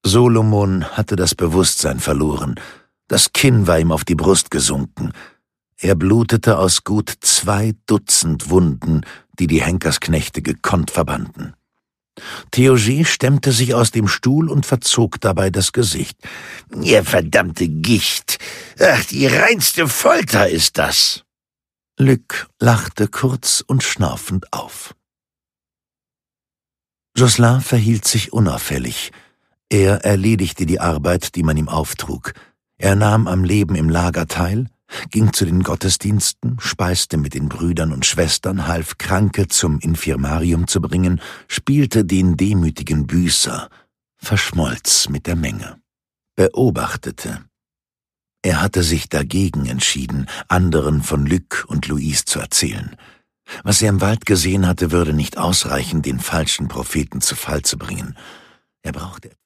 Solomon hatte das Bewusstsein verloren. Das Kinn war ihm auf die Brust gesunken. Er blutete aus gut 2 Dutzend Wunden, die die Henkersknechte gekonnt verbanden. Theurgie stemmte sich aus dem Stuhl und verzog dabei das Gesicht. »Ihr verdammte Gicht! Ach, die reinste Folter ist das!« Luc lachte kurz und schnaufend auf. Jocelyn verhielt sich unauffällig. Er erledigte die Arbeit, die man ihm auftrug. Er nahm am Leben im Lager teil, ging zu den Gottesdiensten, speiste mit den Brüdern und Schwestern, half Kranke zum Infirmarium zu bringen, spielte den demütigen Büßer, verschmolz mit der Menge, beobachtete. Er hatte sich dagegen entschieden, anderen von Luc und Louise zu erzählen. Was er im Wald gesehen hatte, würde nicht ausreichen, den falschen Propheten zu Fall zu bringen. Er brauchte